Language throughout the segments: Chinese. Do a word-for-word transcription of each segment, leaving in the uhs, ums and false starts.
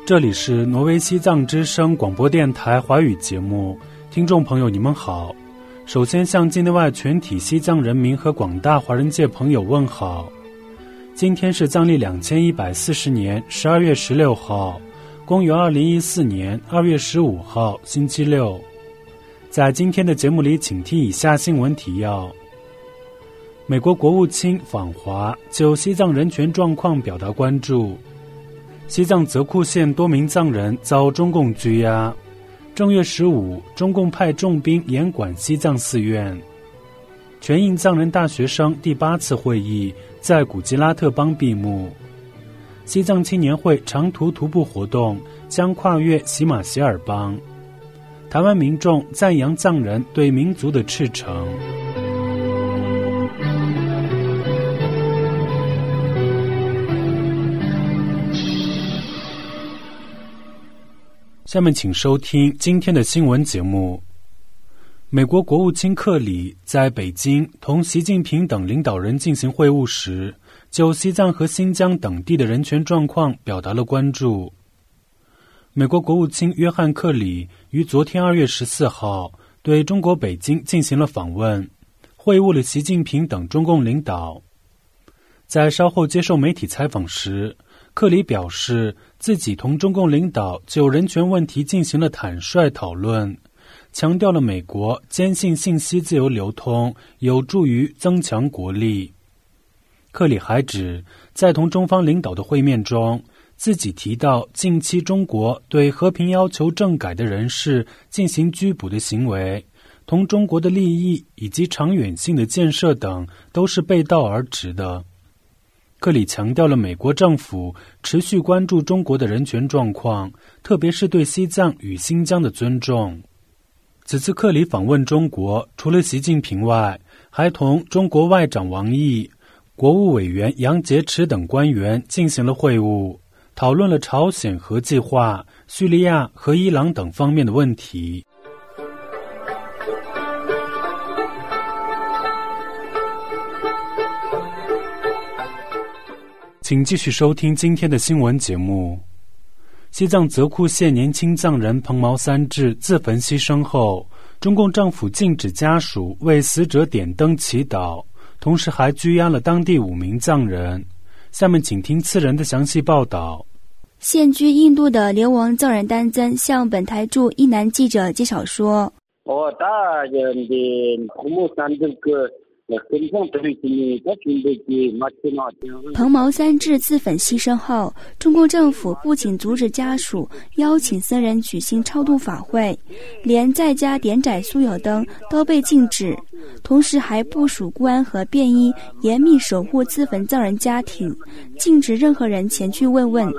这里是挪威西藏之声广播电台华语节目，听众朋友你们好。首先向境内外全体西藏人民和广大华人界朋友问好。今天是藏历两千一百四十年十二月十六号，公元二零一四年二月十五号，星期六。在今天的节目里，请听以下新闻提要：美国国务卿访华，就西藏人权状况表达关注。西藏泽库县多名藏人遭中共拘押。正月十五，中共派重兵严管西藏寺院。全印藏人大学生第八次会议在古吉拉特邦闭幕。西藏青年会长途徒步活动将跨越喜马偕尔邦。台湾民众赞扬藏人对民族的赤诚。下面请收听今天的新闻节目。美国国务卿克里在北京同习近平等领导人进行会晤时，就西藏和新疆等地的人权状况表达了关注。美国国务卿约翰·克里于昨天二月十四号对中国北京进行了访问，会晤了习近平等中共领导。在稍后接受媒体采访时，克里表示自己同中共领导就人权问题进行了坦率讨论，强调了美国坚信信息自由流通有助于增强国力。克里还指，在同中方领导的会面中，自己提到近期中国对和平要求政改的人士进行拘捕的行为，同中国的利益以及长远性的建设等都是背道而驰的。克里强调了美国政府持续关注中国的人权状况，特别是对西藏与新疆的尊重。此次克里访问中国，除了习近平外，还同中国外长王毅、国务委员杨洁篪等官员进行了会晤，讨论了朝鲜核计划、叙利亚和伊朗等方面的问题。请继续收听今天的新闻节目。西藏泽库县年轻藏人彭毛三智自焚牺牲后，中共政府禁止家属为死者点灯祈祷，同时还拘押了当地五名藏人。下面请听次人的详细报道。 现居印度的流亡藏人丹增向本台驻伊南记者介绍说，彭毛三智自焚牺牲后，中共政府不仅阻止家属邀请僧人举行超度法会，连在家点盏酥油灯都被禁止，同时还部署公安和便衣严密守护自焚藏人家庭，禁止任何人前去慰问。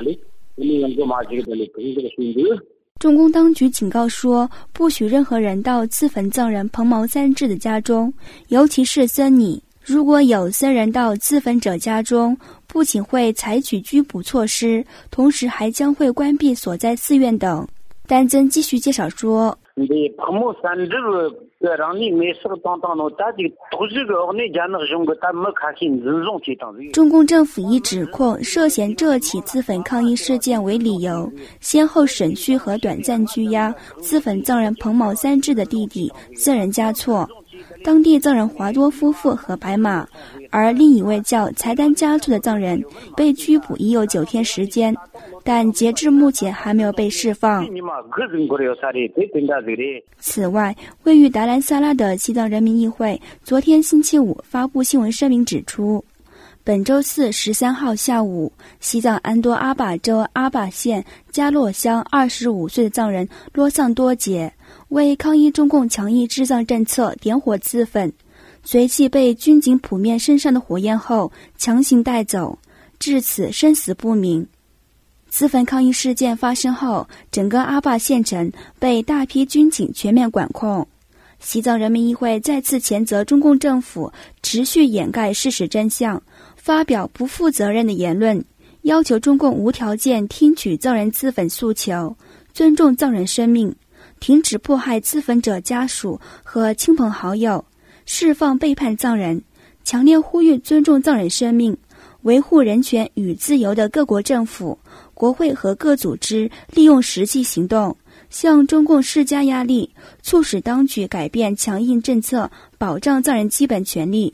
中共当局警告说，不许任何人到自焚藏人彭毛三智的家中，尤其是僧尼。如果有僧人到自焚者家中，不仅会采取拘捕措施，同时还将会关闭所在寺院等。丹增继续介绍说，中共政府以指控涉嫌这起自焚抗议事件为理由，先后审讯和短暂拘押自焚藏人彭毛三智的弟弟僧人嘉措、当地藏人华多夫妇和白马，而另一位叫才丹嘉措的藏人被拘捕已有九天时间，但截至目前还没有被释放。此外，位于达兰萨拉的西藏人民议会昨天星期五发布新闻声明指出，本周四十三号下午，西藏安多阿坝州阿坝县加洛乡二十五岁的藏人罗桑多杰为抗议中共强硬治藏政策点火自焚，随即被军警扑灭身上的火焰后强行带走，至此生死不明。自焚抗议事件发生后，整个阿坝县城被大批军警全面管控。西藏人民议会再次谴责中共政府持续掩盖事实真相，发表不负责任的言论，要求中共无条件听取藏人自焚诉求，尊重藏人生命，停止迫害自焚者家属和亲朋好友，释放背叛藏人，强烈呼吁尊重藏人生命， 维护人权与自由的各国政府、国会和各组织利用实际行动，向中共施加压力，促使当局改变强硬政策，保障藏人基本权利。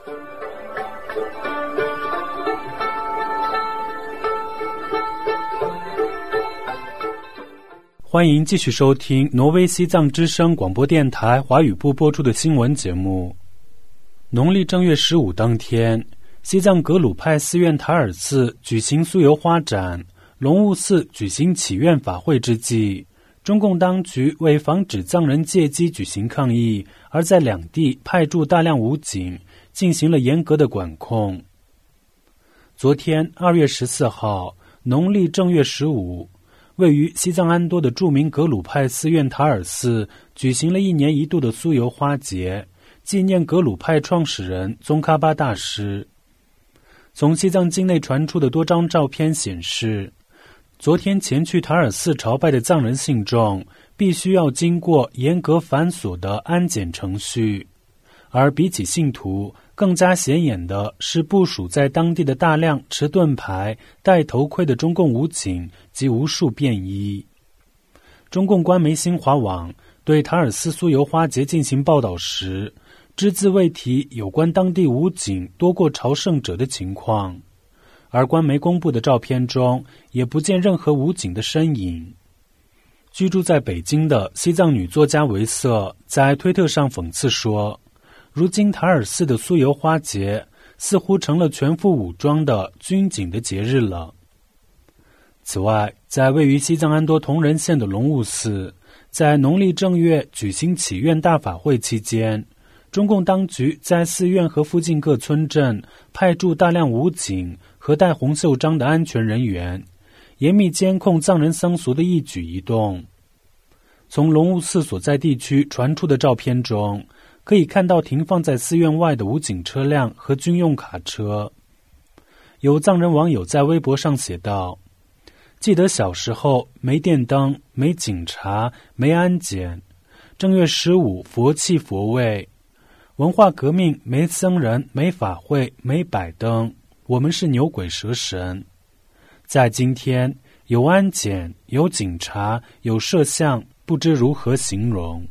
欢迎继续收听挪威西藏之声广播电台华语部播出的新闻节目。农历正月十五当天，西藏格鲁派寺院塔尔寺举行酥油花展，龙雾寺举行祈愿法会之际，中共当局为防止藏人借机举行抗议，而在两地派驻大量武警，进行了严格的管控。昨天二月十四号，农历正月十五，位于西藏安多的著名格鲁派寺院塔尔寺举行了一年一度的酥油花节，纪念格鲁派创始人宗喀巴大师。从西藏境内传出的多张照片显示，昨天前去塔尔寺朝拜的藏人信众必须要经过严格繁琐的安检程序，而比起信徒，更加显眼的是部署在当地的大量持盾牌、戴头盔的中共武警及无数便衣。中共官媒新华网对塔尔寺酥油花节进行报道时，只字未提有关当地武警多过朝圣者的情况，而官媒公布的照片中也不见任何武警的身影。居住在北京的西藏女作家维瑟在推特上讽刺说，如今塔尔寺的酥油花节似乎成了全副武装的军警的节日了。此外，在位于西藏安多同仁县的龙雾寺，在农历正月举行祈愿大法会期间，中共当局在寺院和附近各村镇派驻大量武警和戴红袖章的安全人员，严密监控藏人僧俗的一举一动。从龙雾寺所在地区传出的照片中，可以看到停放在寺院外的武警车辆和军用卡车。有藏人网友在微博上写道，记得小时候没电灯、没警察、没安检，正月十五佛气佛味，文化革命没僧人、没法会、没摆灯，我们是牛鬼蛇神。在今天，有安检、有警察、有摄像，不知如何形容。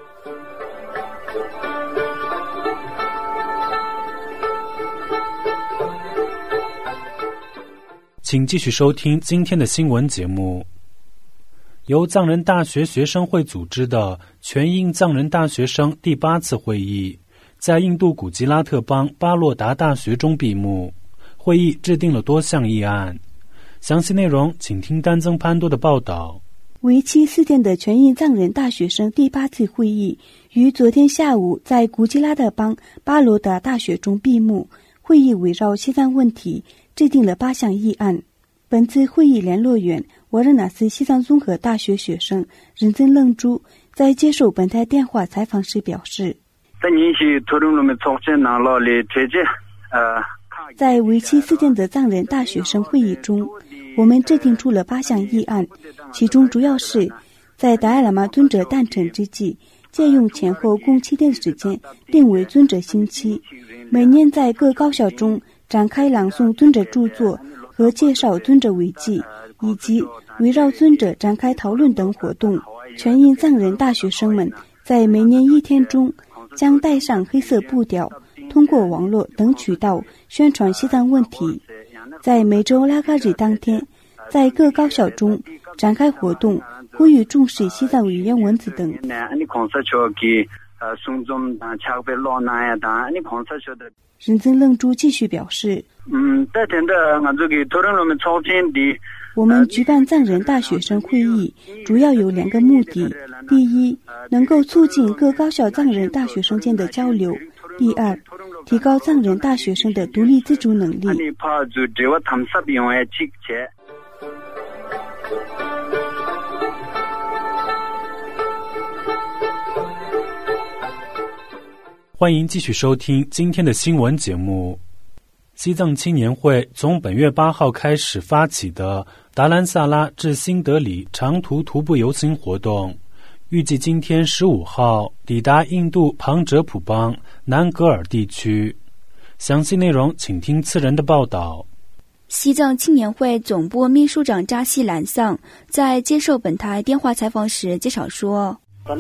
请继续收听今天的新闻节目。由藏人大学学生会组织的全印藏人大学生第八次会议在印度古吉拉特邦巴洛达大学中闭幕。会议制定了多项议案，详细内容请听丹增潘多的报道。 为期四天的全印藏人大学生第八次会议于昨天下午在古吉拉特邦巴罗达大学中闭幕。会议围绕西藏问题制定了八项议案。本次会议联络员瓦热纳斯西藏综合大学学生仁增楞珠在接受本台电话采访时表示，在为期四天的藏人大学生会议中，我们制定出了八项议案，其中主要是在达赖喇嘛尊者诞辰之际，借用前后共七天的时间定为尊者星期，每年在各高校中展开朗诵尊者著作和介绍尊者违纪，以及围绕尊者展开讨论等活动。全印藏人大学生们在每年一天中将带上黑色布条，通过网络等渠道宣传西藏问题。在每周拉嘎日当天，在各高校中展开活动，呼吁重视西藏语言文字等。仁增楞珠继续表示，我们举办藏人大学生会议主要有两个目的：第一，能够促进各高校藏人大学生间的交流；第二，提高藏人大学生的独立自主能力。 欢迎继续收听今天的新闻节目。西藏青年会从本月八号开始发起的达兰萨拉至新德里长途徒步游行活动，预计今天十五号抵达印度旁遮普邦南格尔地区。 详细内容请听次人的报道。 西藏青年会总部秘书长扎西兰桑在接受本台电话采访时介绍说，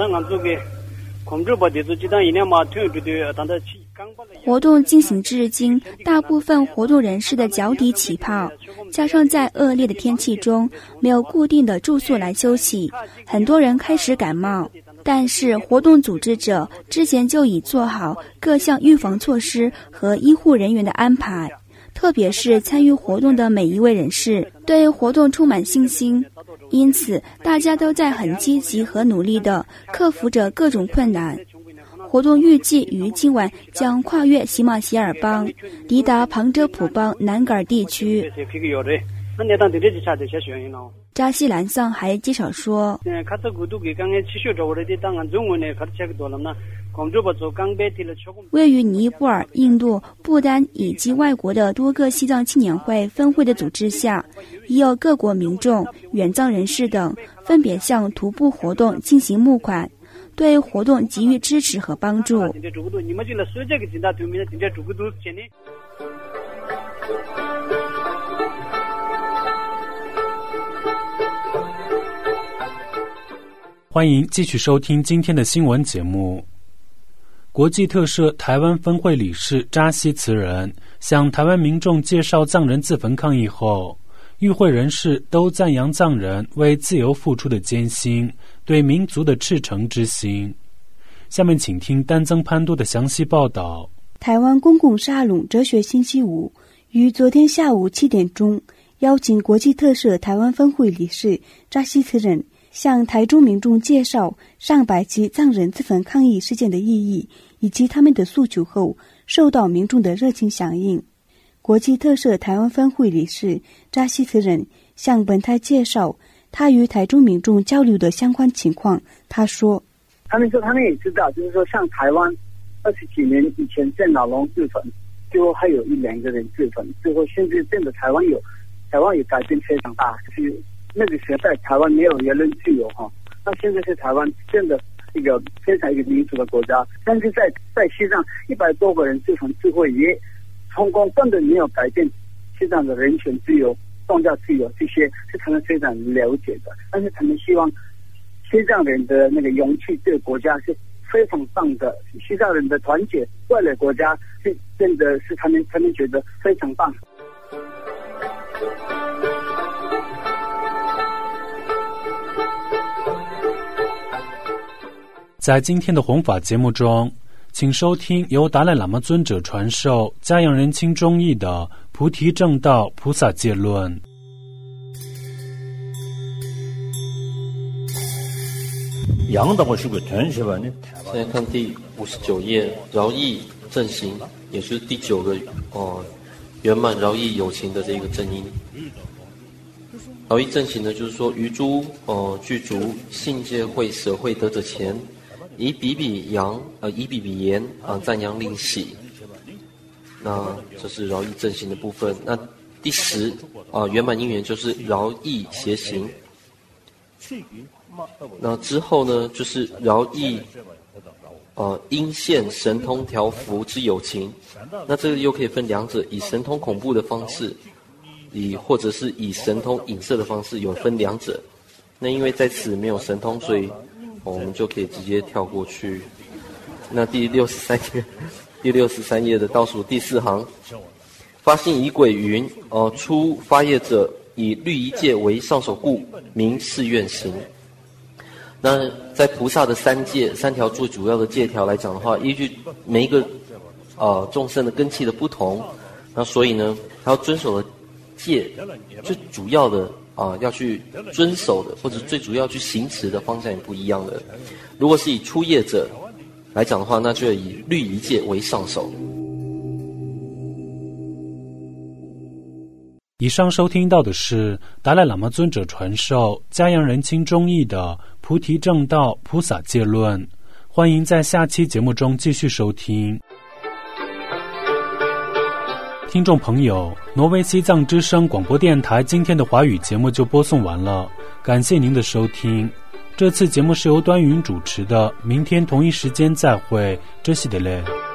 活动进行至今，大部分活动人士的脚底起泡，加上在恶劣的天气中没有固定的住宿来休息，很多人开始感冒。但是活动组织者之前就已做好各项预防措施和医护人员的安排，特别是参与活动的每一位人士对活动充满信心，因此大家都在很积极和努力地克服着各种困难。活动预计于今晚将跨越喜马偕尔邦，抵达旁遮普邦南噶尔地区。扎西兰桑还介绍说，位于尼泊尔、印度、不丹以及外国的多个西藏青年会分会的组织下，已有各国民众、远藏人士等分别向徒步活动进行募款，对活动给予支持和帮助。 欢迎继续收听今天的新闻节目。国际特赦台湾分会理事扎西慈仁向台湾民众介绍藏人自焚抗议后，与会人士都赞扬藏人为自由付出的艰辛，对民族的赤诚之心。下面请听丹增潘多的详细报道。 台湾公共沙龙哲学星期五于昨天下午七点钟邀请国际特赦台湾分会理事扎西慈仁向台中民众介绍上百起藏人自焚抗议事件的意义以及他们的诉求后，受到民众的热情响应。国际特赦台湾分会理事扎西慈仁向本台介绍他与台中民众交流的相关情况。他说， 他们说他们也知道，就是说像台湾二十几年以前郑老龙自焚，最后还有一两个人自焚，最后甚至真的台湾有台湾有改变非常大，就是那个时代台湾没有言论自由哈，那现在是台湾真的一个非常一个民主的国家，但是在在西藏一百多个人自焚之后，也成功根本没有改变西藏的人权自由、宗教自由，这些是他们非常了解的。但是他们希望西藏人的那个勇气，这个国家是非常棒的，西藏人的团结，为了国家是真的是他们他们觉得非常棒。 在今天的弘法节目中，请收听由达赖喇嘛尊者传授嘉阳人亲中译的《菩提正道菩萨戒论》。 现在看第五十九页，饶益正行，也是第九个哦，圆满饶益有情的这个正因。饶益正行呢，就是说于诸哦具足信戒慧舍慧德者前，以比比扬呃以比比言啊、呃、赞扬令喜。那这是饶益正行的部分。那第十啊、呃、圆满因缘就是饶益协行。那之后呢，就是饶益呃因现神通调伏之有情。那这个又可以分两者，以神通恐怖的方式，以或者是以神通影射的方式，有分两者。那因为在此没有神通，所以、哦、我们就可以直接跳过去。那第六十三页，第六十三页的倒数第四行，发心仪轨云：呃，初发业者以律仪戒为上首故，名誓愿行。那在菩萨的三戒三条最主要的戒条来讲的话，依据每一个呃众生的根器的不同，那所以呢，他要遵守的戒最主要的啊、呃、要去遵守的，或者最主要去行持的方向也不一样的。如果是以初业者来讲的话，那就以律仪戒为上首。 以上收听到的是达赖喇嘛尊者传授嘉阳人亲中译的《菩提正道菩萨戒论》，欢迎在下期节目中继续收听。听众朋友，挪威西藏之声广播电台今天的华语节目就播送完了，感谢您的收听。这次节目是由端云主持的，明天同一时间再会，这是的嘞。